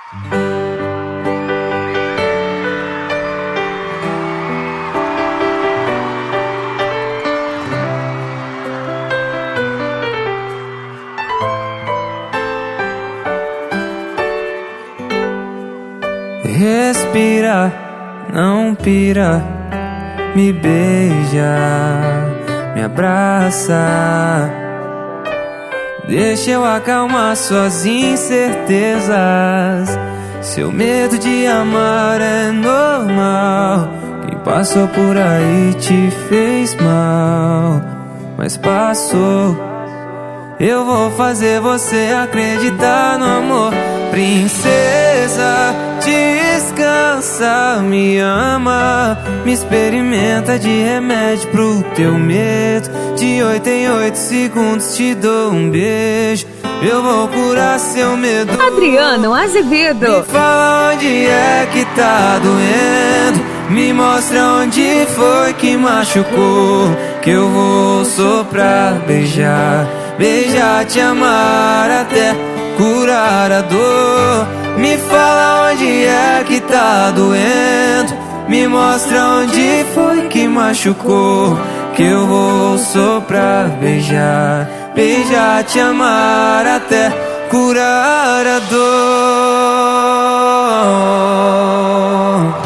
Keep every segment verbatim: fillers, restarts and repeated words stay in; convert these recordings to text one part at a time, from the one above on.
Respira, não pira, me beija, me abraça. Deixa eu acalmar suas incertezas. Seu medo de amar é normal. Quem passou por aí te fez mal, mas passou. Eu vou fazer você acreditar no amor. Princesa, descansa, me ama, me experimenta de remédio pro teu medo. De oito em oito segundos te dou um beijo. Eu vou curar seu medo. Adriano Azevedo. Me fala onde é que tá doendo, me mostra onde foi que machucou, que eu vou soprar, beijar, beijar, te amar até curar a dor. Me fala onde é que tá doendo, me mostra onde foi que machucou, que eu vou soprar, beijar, beijar, te amar até curar a dor.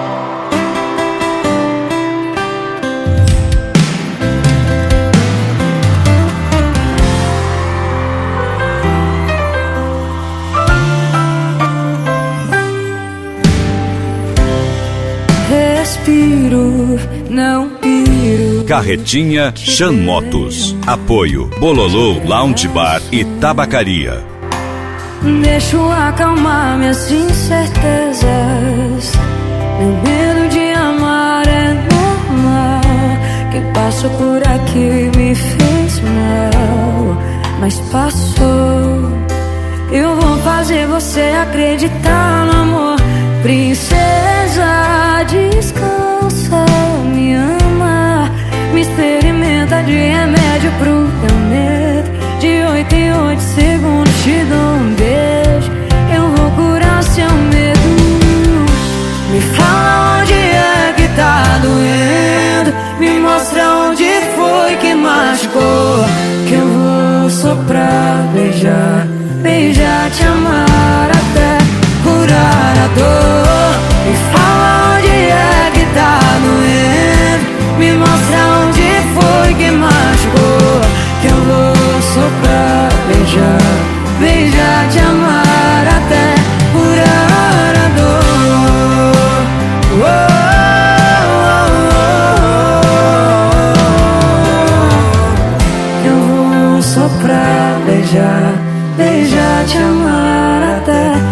Respiro, não piro. Carretinha Chan Motos. Apoio Bololô Lounge Bar e Tabacaria. Deixa eu acalmar minhas incertezas. Meu medo de amar é normal. Quem passou por aqui me fez mal, mas passou. Eu vou fazer você acreditar no amor. Princesa, descansa, me ama, me experimenta de remédio pro teu medo. De oito em oito segundos te dou um beijo. Eu vou curar seu medo. Me fala onde é que tá doendo, me mostra onde foi que machucou, que eu vou soprar, beijar, beijar, te amar até curar a dor. Me fala onde é que tá doendo, me mostra onde foi que machucou, que eu vou soprar, beijar, beijar, te amar até curar a dor. Oh, oh, oh, oh. Eu vou soprar, beijar, beijar, te amar até